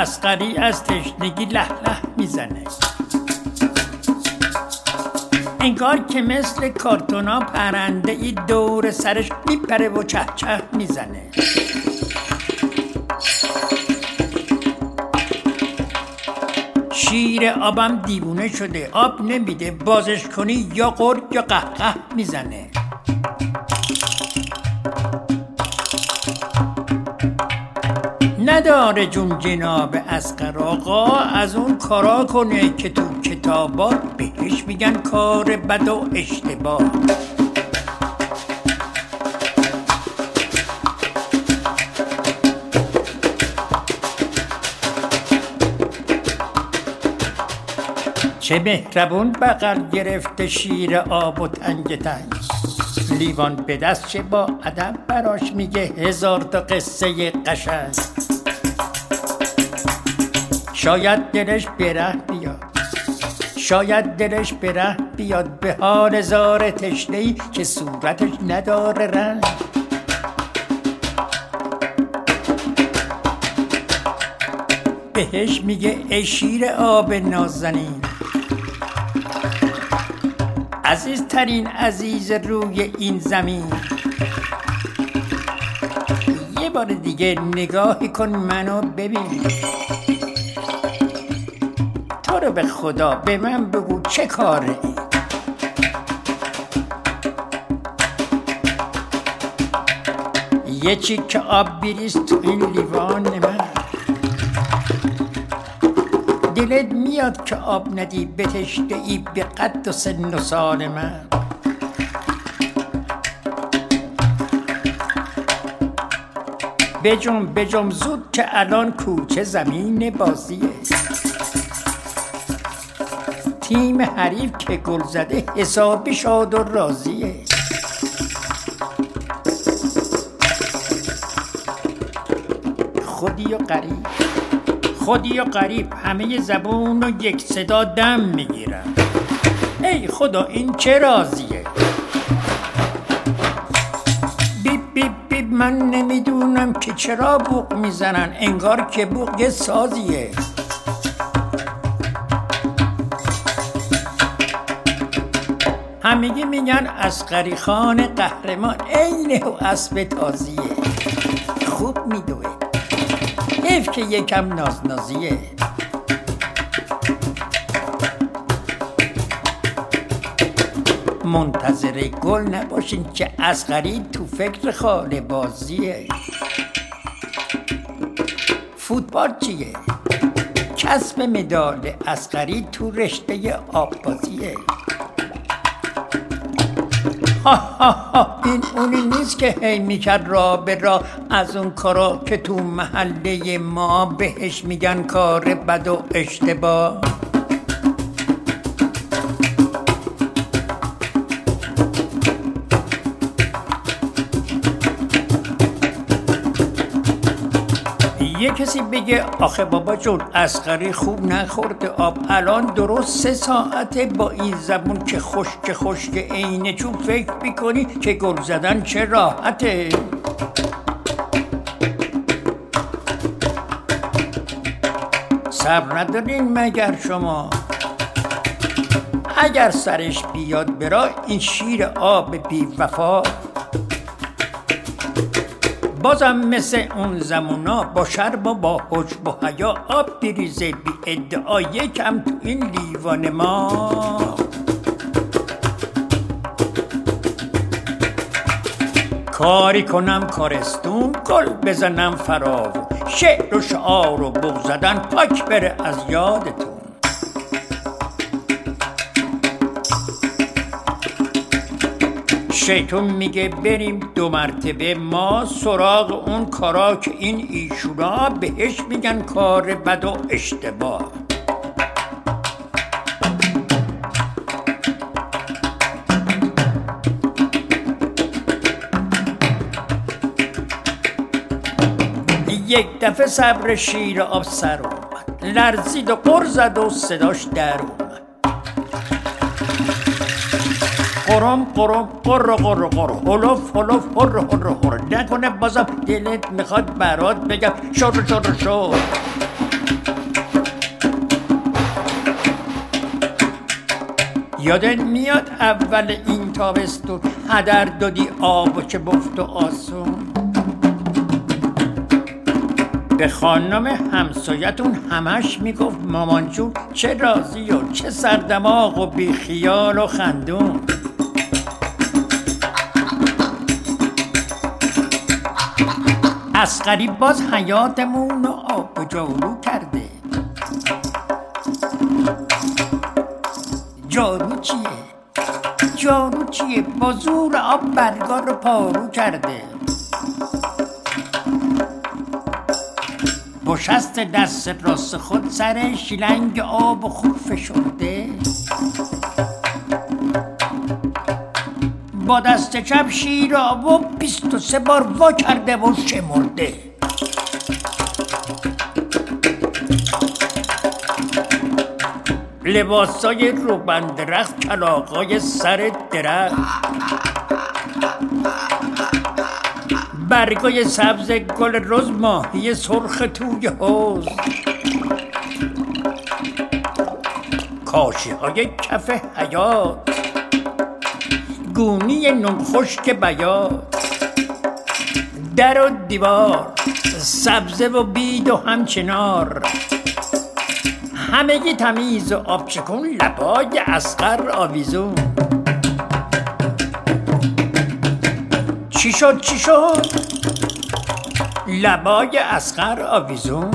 عسقری از تشنگی له له میزنه، انگار که مثل کارتونا پرنده ای دور سرش میپره و چه چه میزنه. شیر آبم دیوونه شده، آب نمیده، بازش کنی یا غر یا قهقه میزنه. نداره جون جناب اصغر آقا از اون کارا کنه که تو کتابا بهش میگن کار بد و اشتباه. چه مهربون بغل گرفته شیر آب و تنگ تنگ، لیوان به دست چه با ادب براش میگه هزار تا قصه قشنگ. شاید دلش بره بیاد، شاید دلش بره بیاد به حال زار تشنه‌ای که صورتش نداره رنگ. بهش میگه ای شیر آب نازنین، عزیزترین عزیز روی این زمین. یه بار دیگه نگاهی کن منو ببین، تو رو به خدا به من بگو چه کاره ای؟ یه چیک آب بریز تو این لیوان من، دلت میاد که آب ندی به تشنه‌ای به قد و سن و سال من. بجم زود که الان کوچه زمین بازیه، تیم حریف که گل زده حسابی شاد و راضیه. خودی و غریب همه زبون و یک صدا دم میگیرن. ای خدا این چه رازیه؟ بیب من نمیدونم که چرا بوق میزنن، انگار که بوق یه سازیه. همگی میگن اصغری خان قهرمان عین و اسب تازیه، خوب میدوه، حیف که یکم نازنازیه. منتظر گل نباشین که اصغری تو فکر خاله بازیه. فوتبال چیه؟ کسب مدال اصغری تو رشته آببازیه. این اونی نیست که هی میکرد راه به راه از اون کارا که تو محله ما بهش میگن کار بد و اشتباه. یه کسی بگه آخه بابا جون اصغری خوب نخورده آب، الان درست 3 ساعته با این زبون که خشک عینه چون فکر میکنی که گل زدن چه راحته. صبر ندارین مگر شما؟ اگر سرش بیاد برا این شیر آب بی وفا، بازم مثل اون زمونا با شرم و با حجب و حیا آب بریزه بی ادعا یکم تو این لیوان ما. کاری کنم کارستون، گل بزنم فراو، شعر و شعار و بغ زدن پاک بره از یادتون. شیطون میگه بریم 2 مرتبه ما سراغ اون کارا که این ایشونا بهش میگن کار بد و اشتباه. یک دفعه صبر شیر آب سر اومد، لرزید و غر زد و صداش در اومد. قرم قرم قر قر قر هلوف هلوف هر هر هر، نکنه بازم دلت میخواد برات بگم شر شر شر. یادت میاد اول این تابستون هدر دادی آب چه بفت و آسون؟ به خانم همسایتون همش میگفت مامان جون چه راضی و چه سردماغ و بی خیال و خندون. اصغری باز حیاتمون رو آب و جارو کرده. جارو چیه؟ جارو چیه؟ با زور آب برگا رو پارو کرده. با شست دست راست خود سر شیلنگ آب و خوب فشرده. با دست چپ شیر آب و 23 بار وا کرده و شمرده. لباسای روبن درخت، کلاغای سر درخت، برگای سبز گل رز، ماهی سرخ توی حوض، کاشی های کف حیات، گونی نون خشک بیات، در و دیوار، سبزه و بید و همچنار، همگی تمیز و آبچکون، لبای اصغر آویزون. چی شد چی شد؟ لبای اصغر آویزون.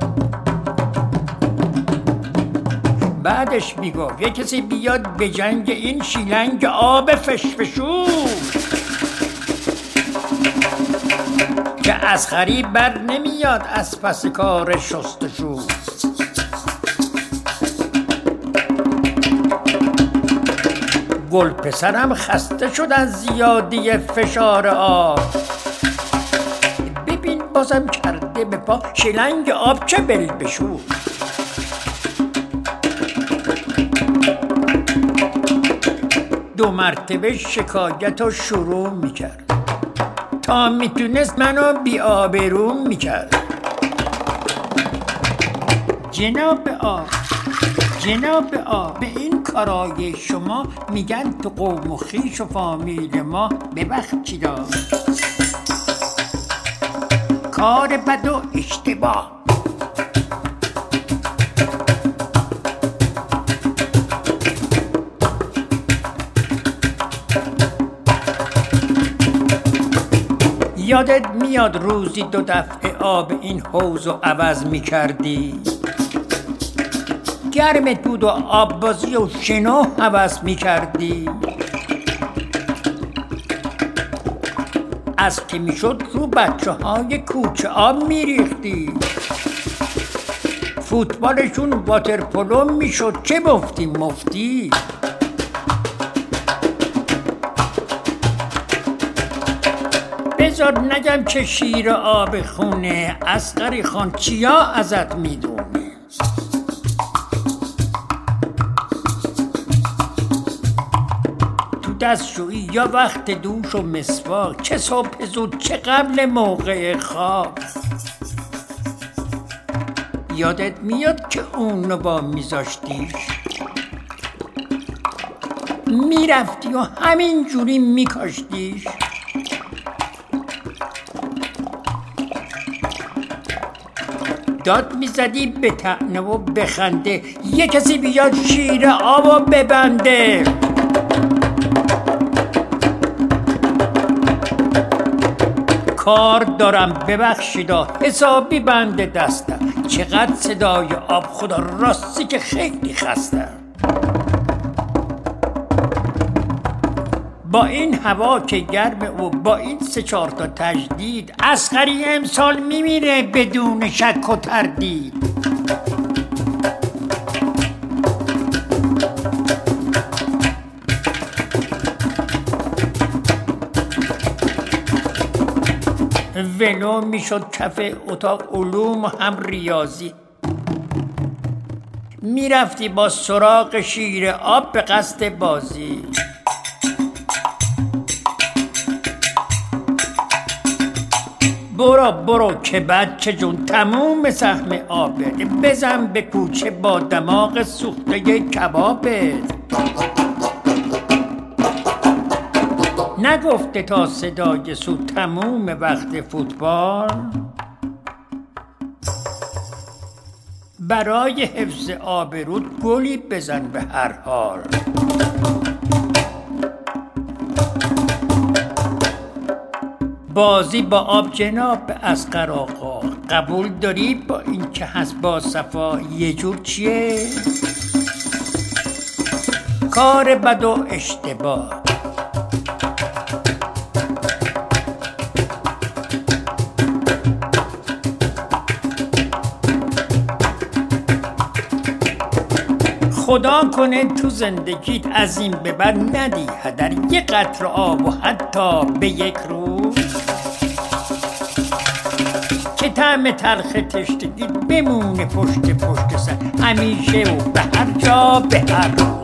بعدش میگفت یه کسی بیاد به جنگ این شیلنگ آب فشفشو، که اصغری بر نمیاد از پس کار شستشو. گل پسرم خسته شد از زیادی فشار آب، ببین بازم کرده به پا شیلنگ آب چه بلبشو. دو مرتبه شکایت رو شروع میکرد تا میتونست منو بی آبرو میکرد. جناب آب، جناب آب، به این کارای شما میگن تو قوم و خویش و فامیل ما ببخشید، کار بد و اشتباه. یادت میاد روزی 2 دفعه آب این حوض رو عوض میکردی؟ گرمت بود و آب بازی و شنا هوس میکردی؟ از که میشد رو بچه های کوچه آب میریختی؟ فوتبالشون واترپولو میشد چه مفتی مفتی؟ بذار نگم که شیر آب خونه، اصغری خان چیا ازت میدونه؟ تو دستشویی یا وقت دوش و مسواک، چه صبح زود چه قبل موقع خواب. یادت میاد که اونو با میذاشتیش میرفتی و همین جوری میکاشتیش؟ داد میزدی به طعنه و بخنده یه کسی بیاد شیر آبو ببنده. کار دارم ببخشیدا، حسابی بنده دستم، چقدر صدای آب خدا راستی که خیلی خستم. با این هوا که گرمه و با این 3-4 تا تجدید، اصغری امسال میمیره بدون شک و تردید. ولو میشد کف اتاق علوم هم ریاضی، میرفتی با سراغ شیر آب به قصد بازی. برو که بچه جون تموم سهم آبت، بزن به کوچه با دماغ سوخته کبابت. نگفته تا صدای سو تموم وقت فوتبال؟ برای حفظ آبرود گلی بزن به هر حال. بازی با آب جناب اصغر آقا، قبول داری با این که هست با صفا یه جور چیه؟ کار بد و اشتباه. خدا کنه تو زندگیت از این به بعد ندی هدر یه قطره آب و حتی به یک روز، که طعم تلخ تشنگی بمونه پشت سر همیشه و به هر جا به هر روز.